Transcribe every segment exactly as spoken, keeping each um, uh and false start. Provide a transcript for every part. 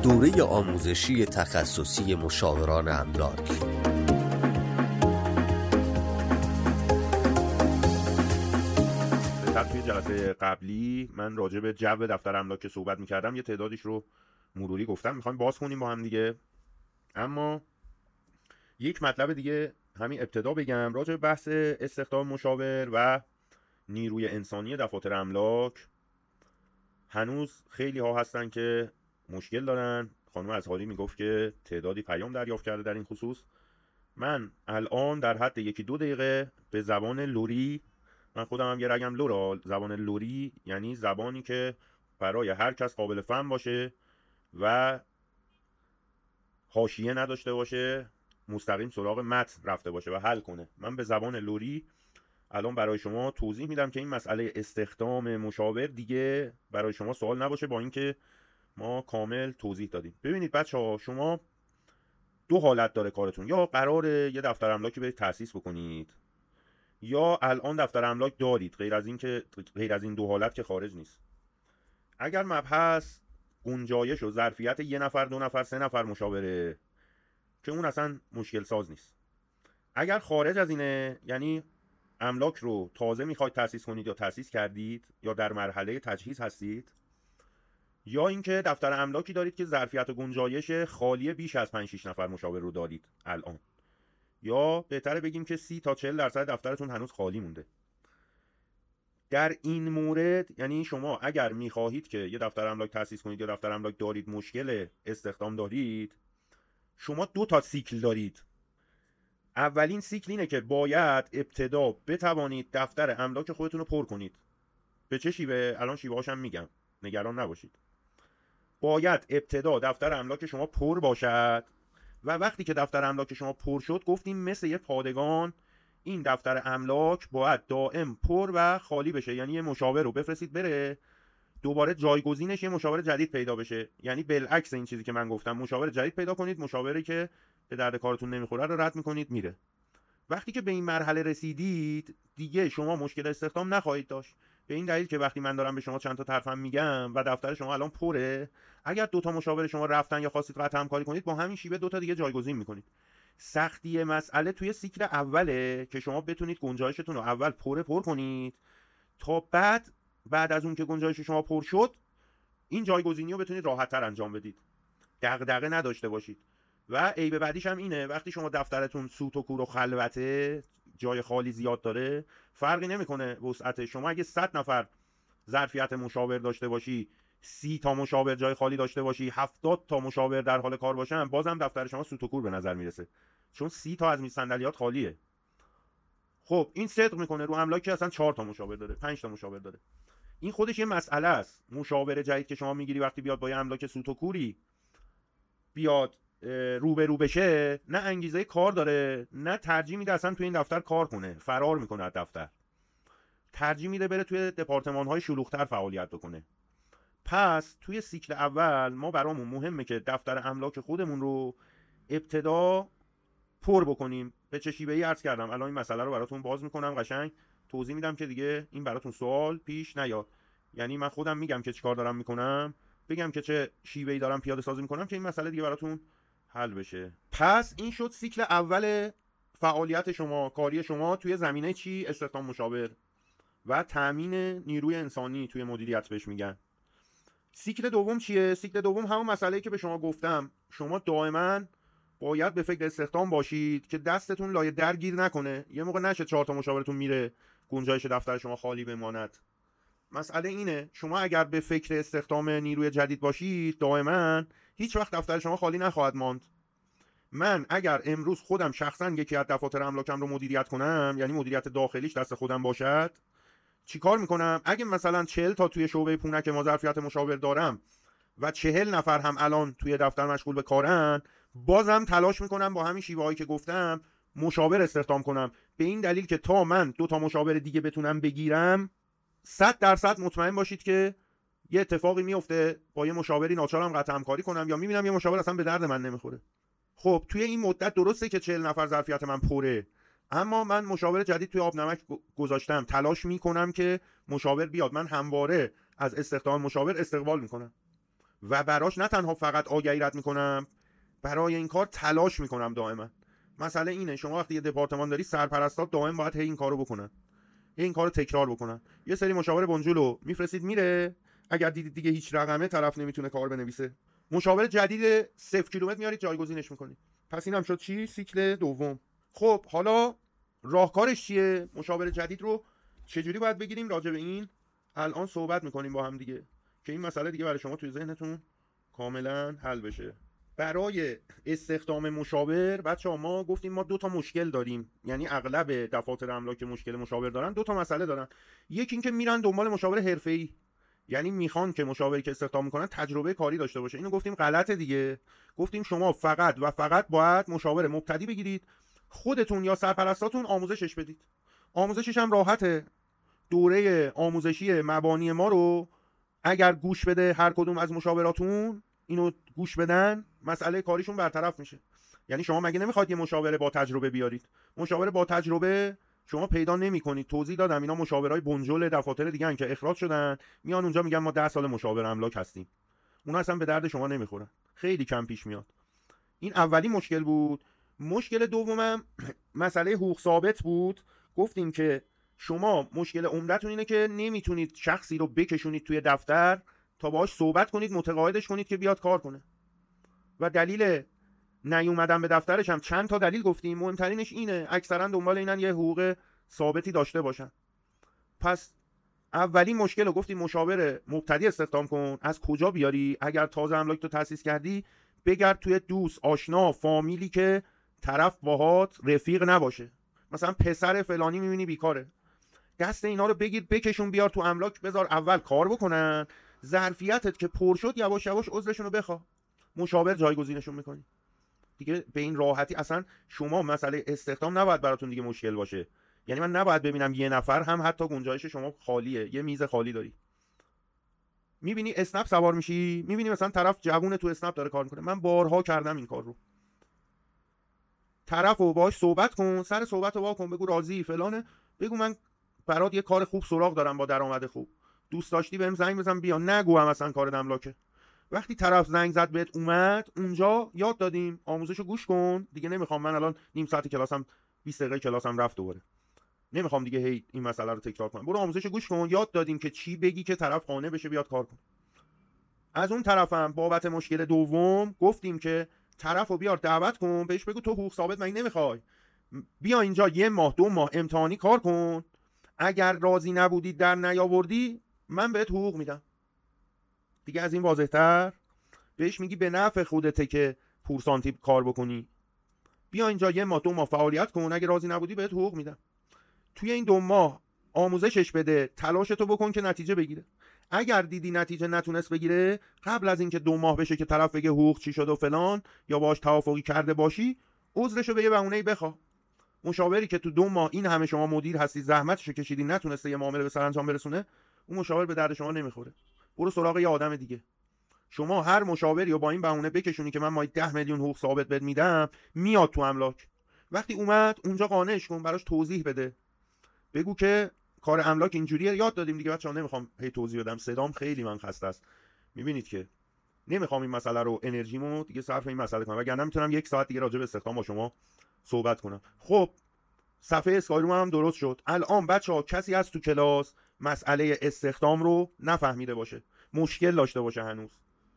دوره آموزشی تخصصی مشاوران املاک. توی جلسه قبلی من راجع به جو دفتر املاک صحبت می‌کردم، یه تعدادیش رو مروری گفتم، می‌خوایم باز کنیم با هم دیگه. اما یک مطلب دیگه همین ابتدا بگم راجع به بحث استخدام مشاور و نیروی انسانی دفاتر املاک. هنوز خیلی ها هستن که مشکل دارن. خانم ازهاری میگفت که تعدادی پیام دریافت کرده در این خصوص. من الان در حد یکی دو دقیقه به زبان لری، من خودم هم یه رگم لورا، زبان لری یعنی زبانی که برای هر کس قابل فهم باشه و حاشیه نداشته باشه، مستقیم سراغ متن رفته باشه و حل کنه. من به زبان لری الان برای شما توضیح میدم که این مسئله استخدام مشاور دیگه برای شما سوال نباشه، با اینکه ما کامل توضیح دادیم. ببینید بچه‌ها، شما دو حالت داره کارتون. یا قراره یه دفتر املاکی برید تأسیس بکنید، یا الان دفتر املاک دارید. غیر از این که غیر از این دو حالت که خارج نیست. اگر مبحث گنجایش و ظرفیت یه نفر، دو نفر، سه نفر مشاوره، که اون اصلا مشکل ساز نیست. اگر خارج از اینه، یعنی املاک رو تازه میخواید تأسیس کنید یا تأسیس کردید یا در مرحله تجهیز هستید، یا اینکه دفتر املاکی دارید که ظرفیت و گنجایش خالی بیش از پنج شش نفر مشاور رو دارید الان، یا بهتره بگیم که سی تا چهل درصد دفترتون هنوز خالی مونده. در این مورد یعنی شما اگر میخواهید که یه دفتر املاک تأسیس کنید یا دفتر املاک دارید مشکل استخدام دارید، شما دو تا سیکل دارید. اولین سیکل اینه که باید ابتدا بتوانید دفتر املاک خودتون رو پر کنید. به چه شیوه؟ الان شیوه هاشم میگم، نگران نباشید. باید ابتدا دفتر املاک شما پر باشد و وقتی که دفتر املاک شما پر شد، گفتیم مثل یه پادگان این دفتر املاک باید دائم پر و خالی بشه. یعنی یه مشاور رو بفرستید بره، دوباره جایگزینش یه مشاور جدید پیدا بشه. یعنی بالعکس این چیزی که من گفتم، مشاور جدید پیدا کنید، مشاوری که به درد کارتون نمیخوره رو رد میکنید میره. وقتی که به این مرحله رسیدید دیگه شما مشکل استخدام نخواهید داشت، به این دلیل که وقتی من دارم به شما چند تا طرفم میگم و دفتر شما الان پره، اگر دو تا مشاور شما رفتن یا خواستید قطع همکاری کنید، با همین شیوه دو تا دیگه جایگزین میکنید. سختی مسئله توی سیکل اوله که شما بتونید گنجایشتون رو اول پره پر کنید تا بعد بعد از اون که گنجایش شما پر شد، این جایگزینی رو بتونید راحت‌تر انجام بدید، دغدغه نداشته باشید. و عیب بعدیش هم اینه، وقتی شما دفترتون سوت و کور و خلوته، جای خالی زیاد داره، فرقی نمیکنه وسعت. شما اگه صد نفر ظرفیت مشاور داشته باشی، سی تا مشاور جای خالی داشته باشی، هفتاد تا مشاور در حال کار باشن، بازم دفتر شما سوت و کور به نظر میرسه، چون سی تا از میز صندلیات خالیه. خب این صدق میکنه رو املاکی اصلا چهار تا مشاور داره، پنج تا مشاور داره. این خودش یه مسئله است. مشاور جدید که شما میگیری وقتی بیاد با یه املاک سوت و کوری بیاد روبرو بشه، نه انگیزه کار داره، نه ترجیح میده اصلا توی این دفتر کار کنه، فرار میکنه از دفتر، ترجیح میده بره توی دپارتمان های شلوغ‌تر فعالیت بکنه. پس توی سیکل اول ما برامون مهمه که دفتر املاک خودمون رو ابتدا پر بکنیم. به چه شیوهی عرض کردم، الان این مسئله رو براتون باز میکنم، قشنگ توضیح میدم که دیگه این براتون سوال پیش نیاد. یعنی من خودم میگم که چیکار دارم میکنم، بگم که چه شیوهی دارم پیاده سازی میکنم که این مسئله دیگه براتون حل بشه. پس این شد سیکل اول فعالیت شما، کاری شما توی زمینه چی؟ استخدام مشاور و تامین نیروی انسانی توی مدیریت بهش میگن. سیکل دوم چیه؟ سیکل دوم همون مسئله‌ای که به شما گفتم، شما دائما باید به فکر استخدام باشید که دستتون لایه درگیر نکنه. یه موقع نشه چهار تا مشاورتون میره، گنجایش دفتر شما خالی بماند. مسئله اینه شما اگر به فکر استخدام نیروی جدید باشید، دائما هیچ وقت دفتر شما خالی نخواهد ماند. من اگر امروز خودم شخصا یکی از دفاتر املاکم رو مدیریت کنم، یعنی مدیریت داخلیش دست خودم باشد، چیکار میکنم؟ اگه مثلا چهل تا توی شعبه پونک ما ظرفیت مشاور دارم و چهل نفر هم الان توی دفتر مشغول به کارن، بازم تلاش میکنم با همین شیوه هایی که گفتم مشاور استخدام کنم، به این دلیل که تا من دو تا مشاور دیگه بتونم بگیرم، صد درصد مطمئن باشید که یه اتفاقی میفته، با یه مشاوری ناچارم قطع همکاری کنم یا میبینم یه مشاور اصلا به درد من نمیخوره. خب توی این مدت درسته که چهل نفر ظرفیت من پره، اما من مشاور جدید توی آب نمک گذاشتم، تلاش میکنم که مشاور بیاد، من همواره از استخدام مشاور استقبال میکنم. و براش نه تنها فقط آگهی رد میکنم، برای این کار تلاش میکنم دائما. مسئله اینه شما وقتی یه دپارتمان داری، سرپرستات دائم باید هی این کارو بکنن، هی این کارو تکرار بکنن. یه سری مشاور بنجلو میفرستید میره، اگر دیدید دیگه هیچ رقمه طرف نمیتونه کار بنویسه، مشاور جدید صفر کیلومتر میارید جایگزینش میکنید. پس اینم شد چی؟ سیکل دوم. خب حالا راهکارش چیه؟ مشاور جدید رو چجوری باید بگیریم؟ راجع به این الان صحبت میکنیم با هم دیگه که این مسئله دیگه برای شما توی ذهنتون کاملا حل بشه. برای استخدام مشاور بچه‌ها ما گفتیم ما دو تا مشکل داریم، یعنی اغلب دفاتر املاک مشکل مشاور دارن، دو تا مسئله دارن. یکی این که میرن دنبال مشاور حرفه‌ای، یعنی میخوان که مشاوری که استخدام میکنن تجربه کاری داشته باشه. اینو گفتیم غلطه دیگه. گفتیم شما فقط و فقط باید مشاور مبتدی بگیرید، خودتون یا سرپرستاتون آموزشش بدید. آموزشش هم راحته. دوره آموزشی مبانی ما رو اگر گوش بده هر کدوم از مشاوراتون، اینو گوش بدن، مسئله کاریشون برطرف میشه. یعنی شما مگه نمیخواد یه مشاور با تجربه بیارید؟ مشاور با تجربه شما پیدا نمیکنید. توضیح دادم اینا مشاورای بنجل دفاتر دیگه ان که اخراج شدن، میان اونجا میگن ما ده سال مشاور املاک هستیم. اونا اصلا به درد شما نمیخورن، خیلی کم پیش میاد. این اولی مشکل بود. مشکل دومم مسئله حقوق ثابت بود. گفتیم که شما مشکل عمدتون اینه که نمیتونید شخصی رو بکشونید توی دفتر تا باهاش صحبت کنید، متقاعدش کنید که بیاد کار کنه. و دلیل نیومدن به دفترش هم چند تا دلیل گفتیم، مهمترینش اینه اکثرا دنبال اینن یه حقوق ثابتی داشته باشن. پس اولین مشکل رو گفتیم مشاور مبتدی استخدام کن. از کجا بیاری؟ اگر تازه املاک تو تأسیس کردی بگرد توی دوست، آشنا، فامیلی که طرف باهات رفیق نباشه. مثلا پسر فلانی میبینی بیکاره، دست اینا رو بگیر بکشون بیار تو املاک، بذار اول کار بکنن، ظرفیتت که پر شد یواش یواش عذرشون رو بخوا، مشاور جایگزینشون میکنی دیگه. به این راحتی اصلا شما مسئله استخدام نباید براتون دیگه مشکل باشه. یعنی من نباید ببینم یه نفر هم حتی گنجایش شما خالیه، یه میز خالی داری، میبینی اسنپ سوار میشی، میبینی مثلا طرف جوونه تو اسنپ داره کار میکنه. من بارها کردم این کار رو. طرفو باهاش صحبت کن، سر صحبتو وا کن، بگو راضی فلانه، بگو من برات یه کار خوب سراغ دارم با درآمد خوب، دوست داشتی بهم زنگ بزن بیا. نگو هم مثلا کار املاکه. وقتی طرف زنگ زد بهت اومد، اونجا یاد دادیم آموزشو گوش کن دیگه. نمیخوام من الان نیم ساعت کلاسم بیست دقیقه کلاسم رفت دوباره، نمیخوام دیگه هی این مسئله رو تکرار کنم. برو آموزشو گوش کن. یاد دادیم که چی بگی که طرف قانع بشه بیاد کار کن. از اون طرفم بابت مشکل دوم گفتیم که طرفو بیار دعوت کن، بهش بگو تو حقوق ثابت مگه نمیخوای؟ بیا اینجا یه ماه دو ماه امتحانی کار کن، اگر راضی نبودی در نیاوردی من بهت حقوق میدم. دیگه از این واضح‌تر بهش میگی به نفع خودته که پورسانتی کار بکنی. بیا اینجا یه ماه دو ماه فعالیت کن، اگه راضی نبودی بهت حقوق میدم. توی این دو ماه آموزشش بده، تلاشتو بکن که نتیجه بگیره. اگر دیدی نتیجه نتونست بگیره، قبل از اینکه دو ماه بشه که طرف بگه حقوق چی شد و فلان، یا باهاش توافقی کرده باشی، عذرشو به یه بهونه‌ای بخوا. مشاوری که تو دو ماه این همه شما مدیر هستی زحمتشو کشیدی نتونسته یه معامله به سرانجام برسونه، اون مشاور به درد شما نمیخوره. برو سراغ یه آدم دیگه. شما هر مشاوری رو با این بهونه بکشونی که من ماهی ده میلیون حقوق ثابت بهت میدم، میاد تو املاک. وقتی اومد اونجا قانعش کن، براش توضیح بده، بگو که کار املاک اینجوریه. یاد دادیم دیگه بچه‌ها، نمیخوام هی توضیح بدم، صدام خیلی من خسته است. میبینید که نمیخوام این مسئله رو انرژیمو دیگه صرف این مسئله کنم، وگرنه میتونم یک ساعت دیگه راجع به استخدام با شما صحبت کنم. خب صفحه اسکایروم هم درست شد. الان بچه‌ها کسی هست تو کلاس مسئله استخدام رو نفهمیده باشه، مشکل داشته باشه هنوز؟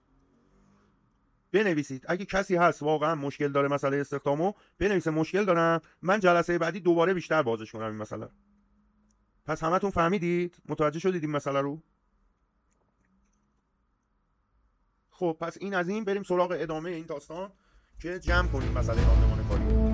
بنویسید. اگه کسی هست واقعا مشکل داره مسئله استخدامو، بنویسه مشکل دارم، من جلسه بعدی دوباره بیشتر بازش کنم این مسئله. پس همتون فهمیدید؟ متوجه شدید این مسئله رو؟ خب پس این از این. بریم سراغ ادامه این داستان که جمع کنیم مسئله راندمان کاری.